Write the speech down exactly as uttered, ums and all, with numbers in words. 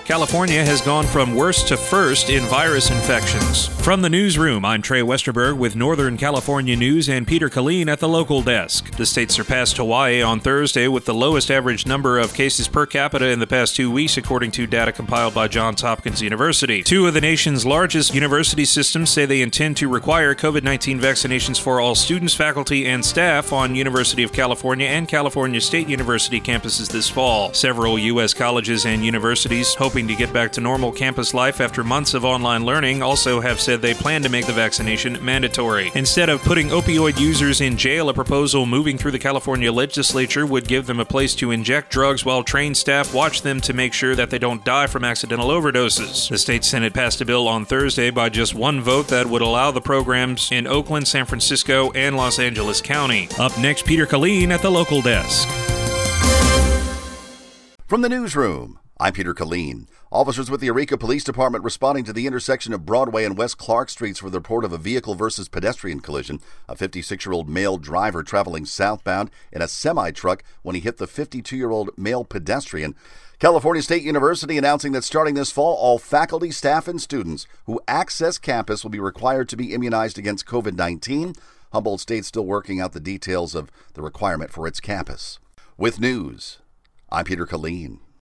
California has gone from worst to first in virus infections. From the newsroom, I'm Trey Westerberg with Northern California News and Peter Killeen at the local desk. The state surpassed Hawaii on Thursday with the lowest average number of cases per capita in the past two weeks, according to data compiled by Johns Hopkins University. Two of the nation's largest university systems say they intend to require COVID nineteen vaccinations for all students, faculty, and staff on University of California and California State University campuses this fall. Several U S colleges and universities hoping to get back to normal campus life after months of online learning also have said they plan to make the vaccination mandatory. Instead of putting opioid users in jail, a proposal moving through the California legislature would give them a place to inject drugs while trained staff watch them to make sure that they don't die from accidental overdoses. The state Senate passed a bill on Thursday by just one vote that would allow the programs in Oakland, San Francisco, and Los Angeles County. Up next, Peter Killeen at the local desk. From the newsroom, I'm Peter Killeen. Officers with the Eureka Police Department responding to the intersection of Broadway and West Clark Streets for the report of a vehicle versus pedestrian collision. A fifty-six-year-old male driver traveling southbound in a semi-truck when he hit the fifty-two-year-old male pedestrian. California State University announcing that starting this fall, all faculty, staff, and students who access campus will be required to be immunized against COVID nineteen. Humboldt State still working out the details of the requirement for its campus. With news, I'm Peter Killeen.